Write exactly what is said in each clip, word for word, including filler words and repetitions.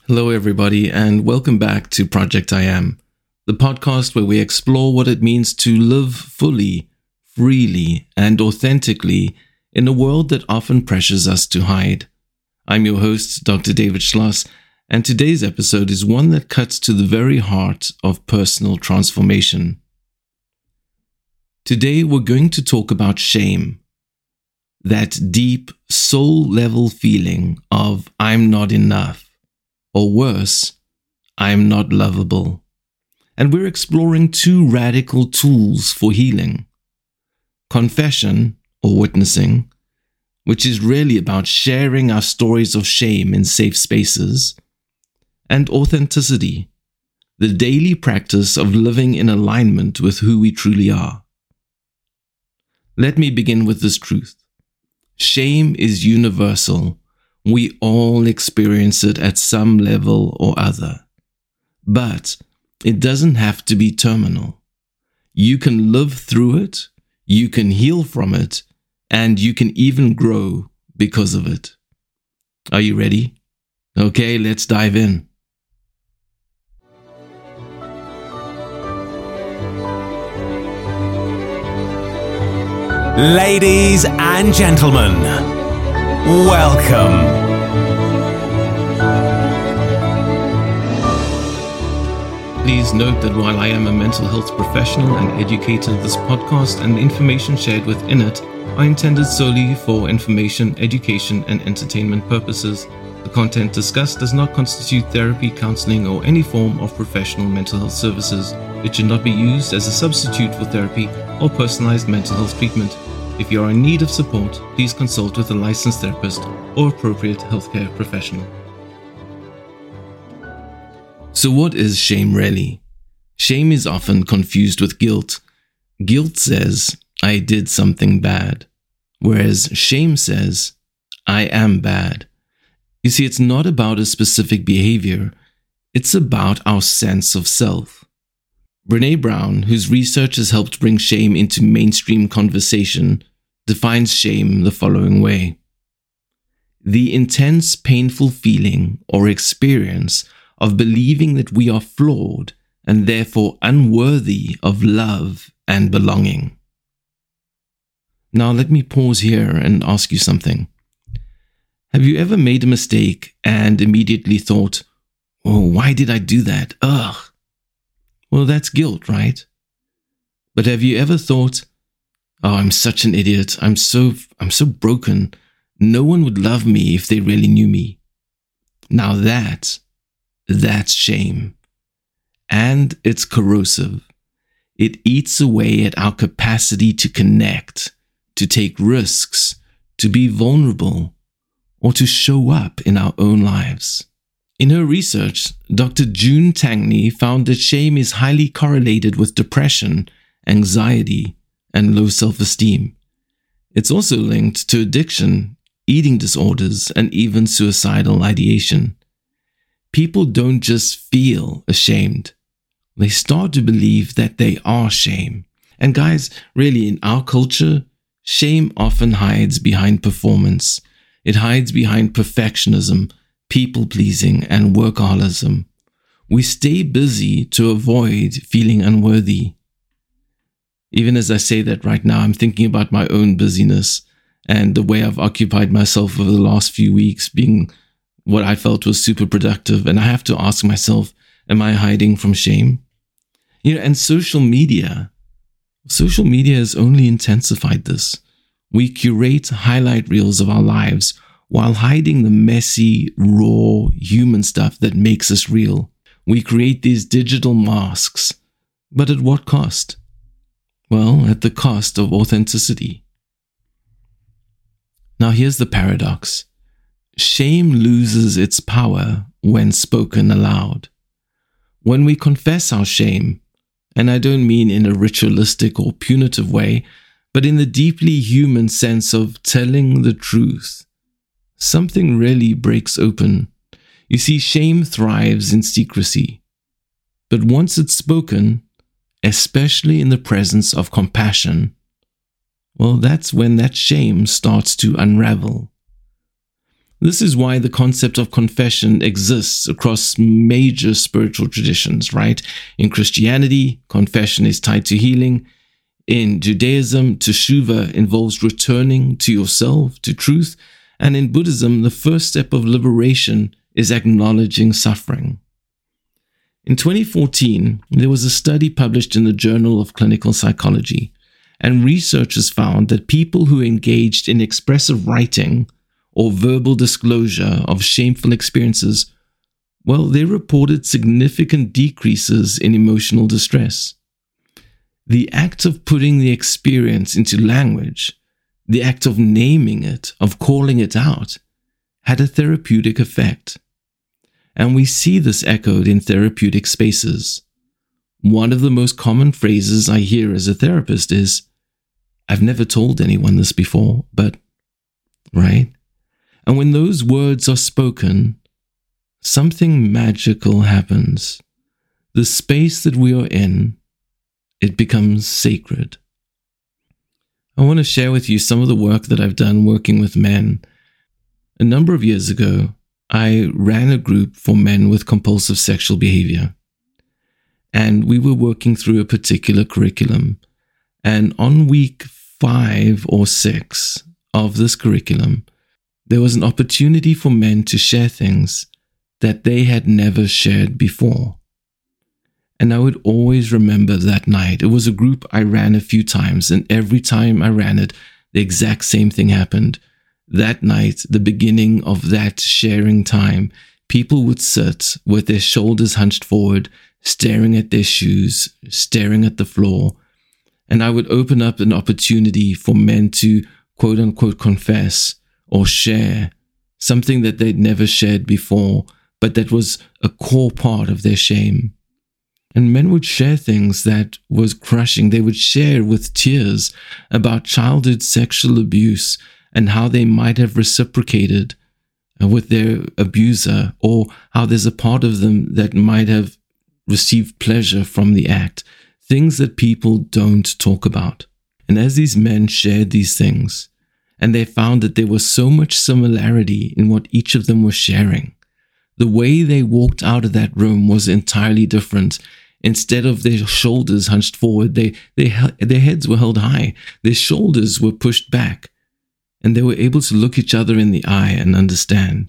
Hello, everybody, and welcome back to Project I Am, the podcast where we explore what it means to live fully, freely, and authentically in a world that often pressures us to hide. I'm your host, Doctor David Schloss, and today's episode is one that cuts to the very heart of personal transformation. Today, we're going to talk about shame, that deep, soul-level feeling of I'm not enough. Or worse, I'm not lovable. And we're exploring two radical tools for healing. Confession, or witnessing, which is really about sharing our stories of shame in safe spaces. And authenticity, the daily practice of living in alignment with who we truly are. Let me begin with this truth. Shame is universal. We all experience it at some level or other. But it doesn't have to be terminal. You can live through it, you can heal from it, and you can even grow because of it. Are you ready? Okay, let's dive in. Ladies and gentlemen, welcome. Please note that while I am a mental health professional and educator, this podcast and the information shared within it are intended solely for information, education, and entertainment purposes. The content discussed does not constitute therapy, counseling, or any form of professional mental health services. It should not be used as a substitute for therapy or personalized mental health treatment. If you are in need of support, please consult with a licensed therapist or appropriate healthcare professional. So what is shame really? Shame is often confused with guilt. Guilt says, I did something bad, whereas shame says, I am bad. You see, it's not about a specific behavior, it's about our sense of self. Brené Brown, whose research has helped bring shame into mainstream conversation, defines shame the following way. The intense, painful feeling or experience of believing that we are flawed and therefore unworthy of love and belonging. Now let me pause here and ask you something. Have you ever made a mistake and immediately thought, oh, why did I do that? Ugh. Well, that's guilt, right? But have you ever thought, oh, I'm such an idiot. I'm so, I'm so broken. No one would love me if they really knew me. Now that, that's shame. And it's corrosive. It eats away at our capacity to connect, to take risks, to be vulnerable, or to show up in our own lives. In her research, Doctor June Tangney found that shame is highly correlated with depression, anxiety, and low self-esteem. It's also linked to addiction, eating disorders, and even suicidal ideation. People don't just feel ashamed. They start to believe that they are shame. And guys, really, in our culture, shame often hides behind performance. It hides behind perfectionism, people-pleasing, and workaholism. We stay busy to avoid feeling unworthy. Even as I say that right now, I'm thinking about my own busyness and the way I've occupied myself over the last few weeks, being what I felt was super productive. And I have to ask myself, am I hiding from shame? You know, and social media, social media has only intensified this. We curate highlight reels of our lives while hiding the messy, raw, human stuff that makes us real. We create these digital masks, but at what cost? Well, at the cost of authenticity. Now here's the paradox. Shame loses its power when spoken aloud. When we confess our shame, and I don't mean in a ritualistic or punitive way, but in the deeply human sense of telling the truth, something really breaks open. You see, shame thrives in secrecy. But once it's spoken, especially in the presence of compassion, well, that's when that shame starts to unravel. This is why the concept of confession exists across major spiritual traditions, right? In Christianity, confession is tied to healing. In Judaism, teshuvah involves returning to yourself, to truth. And in Buddhism, the first step of liberation is acknowledging suffering. In twenty fourteen, there was a study published in the Journal of Clinical Psychology, and researchers found that people who engaged in expressive writing or verbal disclosure of shameful experiences, well, they reported significant decreases in emotional distress. The act of putting the experience into language, the act of naming it, of calling it out, had a therapeutic effect. And we see this echoed in therapeutic spaces. One of the most common phrases I hear as a therapist is, "I've never told anyone this before, but," right? And when those words are spoken, something magical happens. The space that we are in, it becomes sacred. I want to share with you some of the work that I've done working with men. A number of years ago, I ran a group for men with compulsive sexual behavior. And we were working through a particular curriculum. And on week five or six of this curriculum, there was an opportunity for men to share things that they had never shared before. And I would always remember that night. It was a group I ran a few times, and every time I ran it, the exact same thing happened. That night, the beginning of that sharing time, people would sit with their shoulders hunched forward, staring at their shoes, staring at the floor, and I would open up an opportunity for men to quote unquote confess or share something that they'd never shared before, but that was a core part of their shame. And men would share things that was crushing. They would share with tears about childhood sexual abuse and how they might have reciprocated with their abuser, or how there's a part of them that might have received pleasure from the act. Things that people don't talk about. And as these men shared these things, and they found that there was so much similarity in what each of them was sharing, the way they walked out of that room was entirely different. Instead of their shoulders hunched forward, they, they, their heads were held high, their shoulders were pushed back, and they were able to look each other in the eye and understand.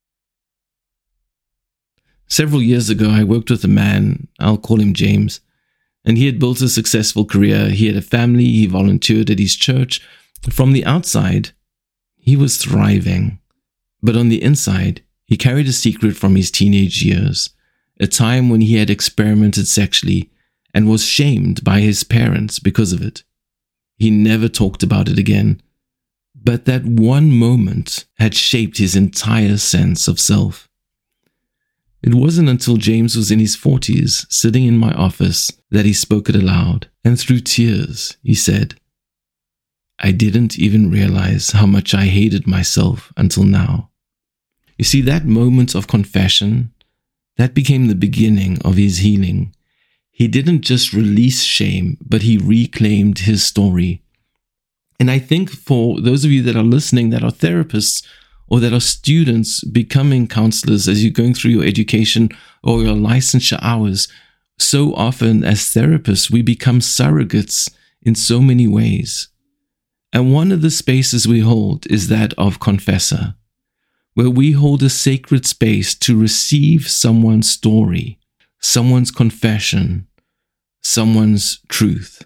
Several years ago, I worked with a man, I'll call him James, and he had built a successful career. He had a family, he volunteered at his church. From the outside, he was thriving, but on the inside, he carried a secret from his teenage years, a time when he had experimented sexually and was shamed by his parents because of it. He never talked about it again, but that one moment had shaped his entire sense of self. It wasn't until James was in his forties, sitting in my office, that he spoke it aloud, and through tears, he said, "I didn't even realize how much I hated myself until now." You see, that moment of confession, that became the beginning of his healing. He didn't just release shame, but he reclaimed his story. And I think for those of you that are listening, that are therapists, or that are students becoming counselors as you're going through your education or your licensure hours, so often as therapists, we become surrogates in so many ways. And one of the spaces we hold is that of confessor, where we hold a sacred space to receive someone's story, someone's confession, someone's truth.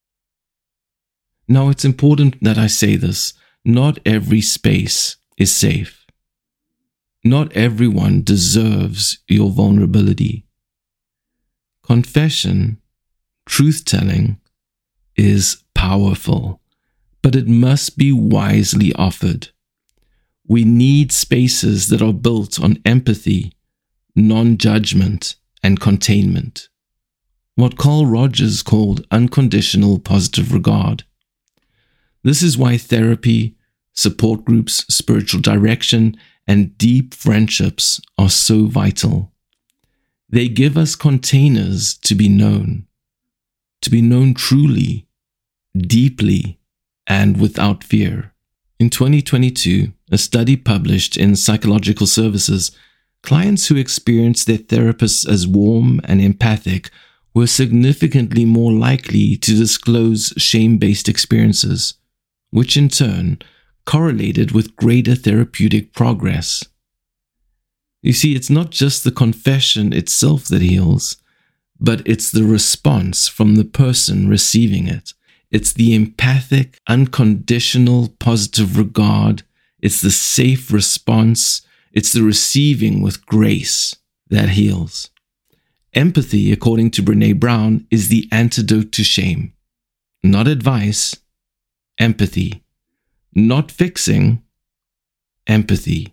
Now, it's important that I say this. Not every space is safe. Not everyone deserves your vulnerability. Confession, truth-telling, is powerful, but it must be wisely offered. We need spaces that are built on empathy, non-judgment, and containment. What Carl Rogers called unconditional positive regard. This is why therapy, support groups, spiritual direction, and deep friendships are so vital. They give us containers to be known, to be known truly, deeply, and without fear. In twenty twenty-two, a study published in Psychological Services, clients who experienced their therapists as warm and empathic were significantly more likely to disclose shame-based experiences, which in turn correlated with greater therapeutic progress. You see, it's not just the confession itself that heals, but it's the response from the person receiving it. It's the empathic, unconditional, positive regard. It's the safe response. It's the receiving with grace that heals. Empathy, according to Brené Brown, is the antidote to shame. Not advice, empathy. Not fixing, empathy.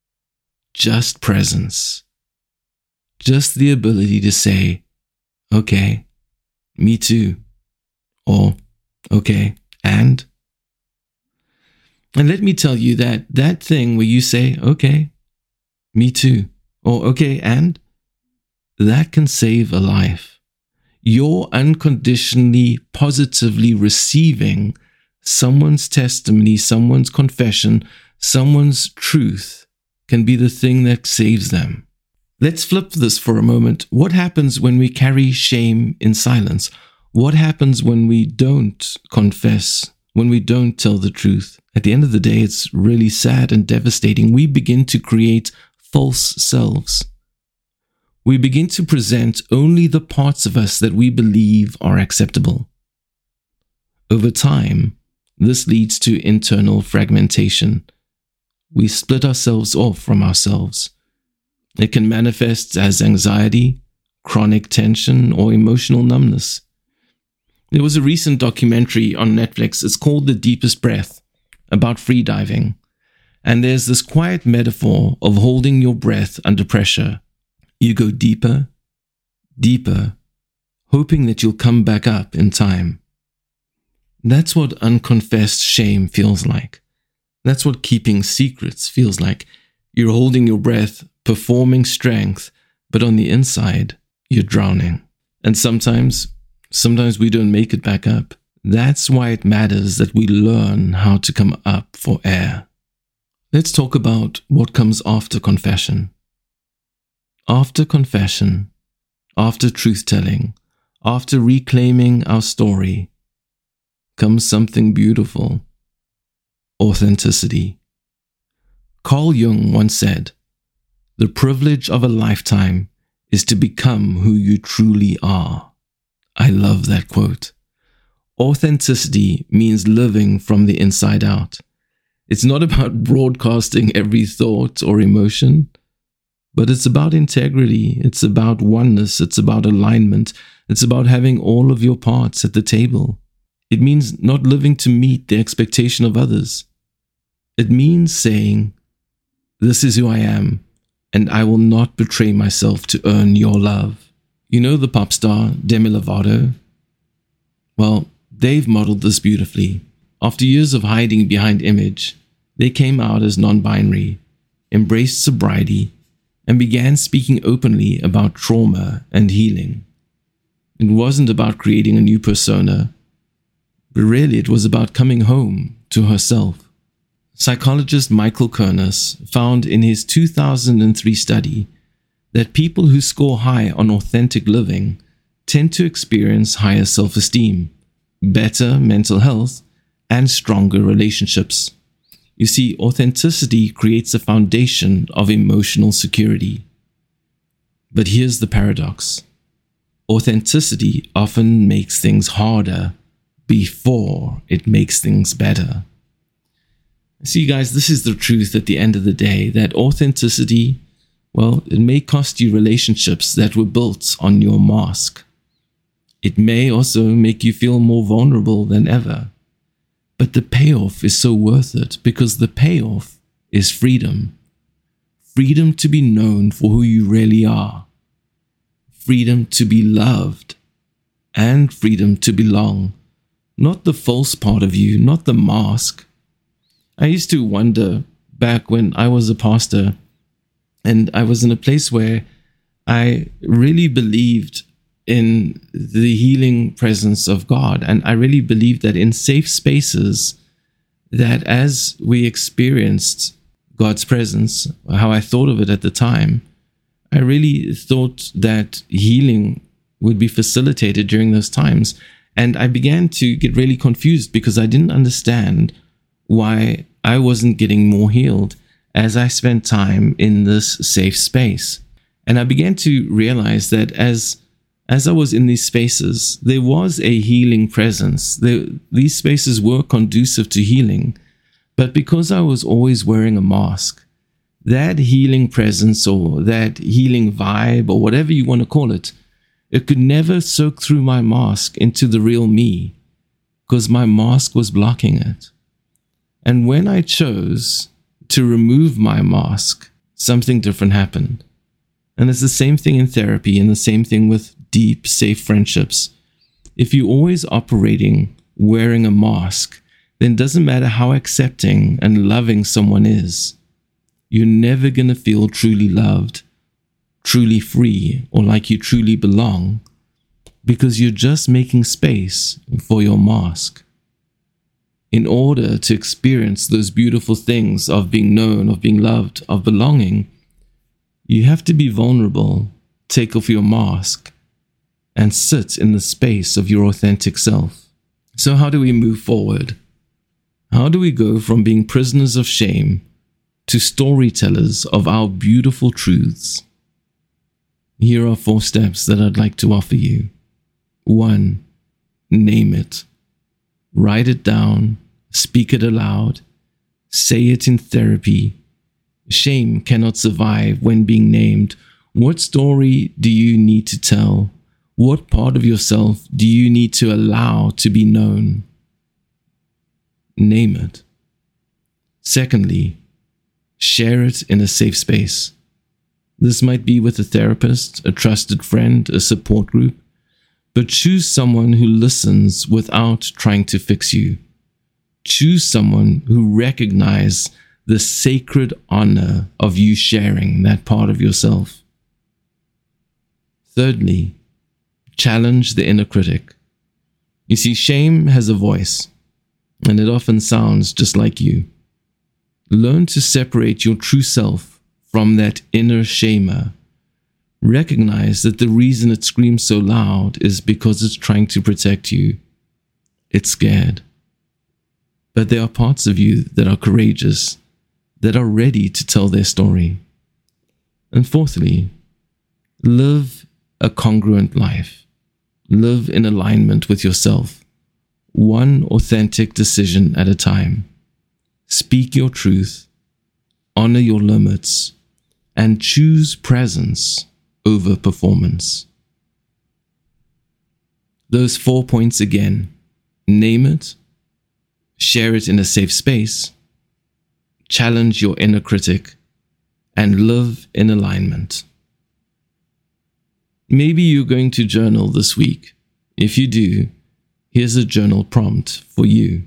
Just presence. Just the ability to say, okay, me too. Or, okay, and? And let me tell you that that thing where you say, okay, me too, or okay, and? That can save a life. You're unconditionally, positively receiving someone's testimony, someone's confession, someone's truth can be the thing that saves them. Let's flip this for a moment. What happens when we carry shame in silence? What happens when we don't confess, when we don't tell the truth? At the end of the day, it's really sad and devastating. We begin to create false selves. We begin to present only the parts of us that we believe are acceptable. Over time, this leads to internal fragmentation. We split ourselves off from ourselves. It can manifest as anxiety, chronic tension, or emotional numbness. There was a recent documentary on Netflix. It's called The Deepest Breath, about freediving. And there's this quiet metaphor of holding your breath under pressure. You go deeper, deeper, hoping that you'll come back up in time. That's what unconfessed shame feels like. That's what keeping secrets feels like. You're holding your breath, performing strength, but on the inside, you're drowning. And sometimes, sometimes we don't make it back up. That's why it matters that we learn how to come up for air. Let's talk about what comes after confession. After confession, after truth-telling, after reclaiming our story, comes something beautiful: authenticity. Carl Jung once said, "The privilege of a lifetime is to become who you truly are." I love that quote. Authenticity means living from the inside out. It's not about broadcasting every thought or emotion, but it's about integrity. It's about oneness. It's about alignment. It's about having all of your parts at the table. It means not living to meet the expectation of others. It means saying, "This is who I am, and I will not betray myself to earn your love." You know the pop star Demi Lovato? Well, they've modeled this beautifully. After years of hiding behind image, they came out as non-binary, embraced sobriety, and began speaking openly about trauma and healing. It wasn't about creating a new persona, but really it was about coming home to herself. Psychologist Michael Kernes found in his two thousand three study that people who score high on authentic living tend to experience higher self-esteem, better mental health, and stronger relationships. You see, authenticity creates a foundation of emotional security. But here's the paradox. Authenticity often makes things harder before it makes things better. See, guys, this is the truth at the end of the day, that authenticity, well, it may cost you relationships that were built on your mask. It may also make you feel more vulnerable than ever. But the payoff is so worth it, because the payoff is freedom. Freedom to be known for who you really are. Freedom to be loved. And freedom to belong. Not the false part of you, not the mask. I used to wonder back when I was a pastor, and I was in a place where I really believed in the healing presence of God. And I really believed that in safe spaces, that as we experienced God's presence, how I thought of it at the time, I really thought that healing would be facilitated during those times. And I began to get really confused because I didn't understand why I wasn't getting more healed as I spent time in this safe space. And I began to realize that as as I was in these spaces, there was a healing presence. There, these spaces were conducive to healing. But because I was always wearing a mask, that healing presence or that healing vibe or whatever you want to call it, it could never soak through my mask into the real me because my mask was blocking it. And when I chose to remove my mask, something different happened. And it's the same thing in therapy and the same thing with deep, safe friendships. If you're always operating wearing a mask, then it doesn't matter how accepting and loving someone is, you're never going to feel truly loved, truly free, or like you truly belong, because you're just making space for your mask. In order to experience those beautiful things of being known, of being loved, of belonging, you have to be vulnerable, take off your mask, and sit in the space of your authentic self. So how do we move forward? How do we go from being prisoners of shame to storytellers of our beautiful truths? Here are four steps that I'd like to offer you. One, name it. Write it down, speak it aloud, say it in therapy. Shame cannot survive when being named. What story do you need to tell? What part of yourself do you need to allow to be known? Name it. Secondly, share it in a safe space. This might be with a therapist, a trusted friend, a support group, but choose someone who listens without trying to fix you. Choose someone who recognizes the sacred honor of you sharing that part of yourself. Thirdly, challenge the inner critic. You see, shame has a voice, and it often sounds just like you. Learn to separate your true self from that inner shamer. Recognize that the reason it screams so loud is because it's trying to protect you. It's scared. But there are parts of you that are courageous, that are ready to tell their story. And fourthly, live a congruent life. Live in alignment with yourself, one authentic decision at a time. Speak your truth, honor your limits, and choose presence over performance. Those four points again: name it, share it in a safe space, challenge your inner critic, and live in alignment. Maybe you're going to journal this week. If you do, here's a journal prompt for you.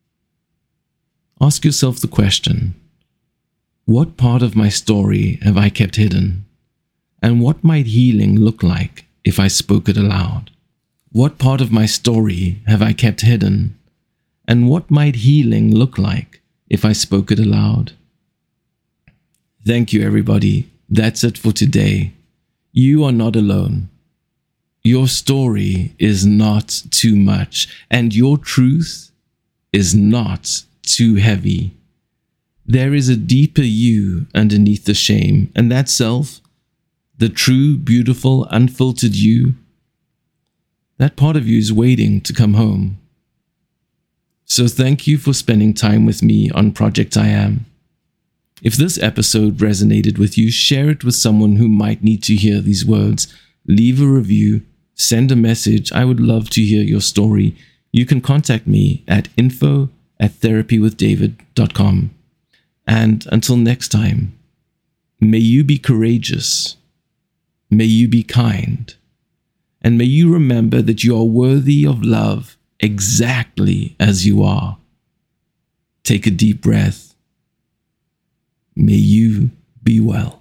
Ask yourself the question: what part of my story have I kept hidden? And what might healing look like if I spoke it aloud? What part of my story have I kept hidden? And what might healing look like if I spoke it aloud? Thank you, everybody. That's it for today. You are not alone. Your story is not too much, and your truth is not too heavy. There is a deeper you underneath the shame, and that self, the true, beautiful, unfiltered you, that part of you is waiting to come home. So thank you for spending time with me on Project I Am. If this episode resonated with you, share it with someone who might need to hear these words. Leave a review, send a message. I would love to hear your story. You can contact me at info at therapy with david dot com. And until next time, may you be courageous. May you be kind. And may you remember that you are worthy of love exactly as you are. Take a deep breath. May you be well.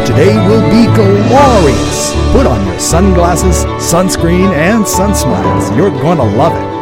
Today will be glorious. Put on your sunglasses, sunscreen, and sun smiles. You're going to love it.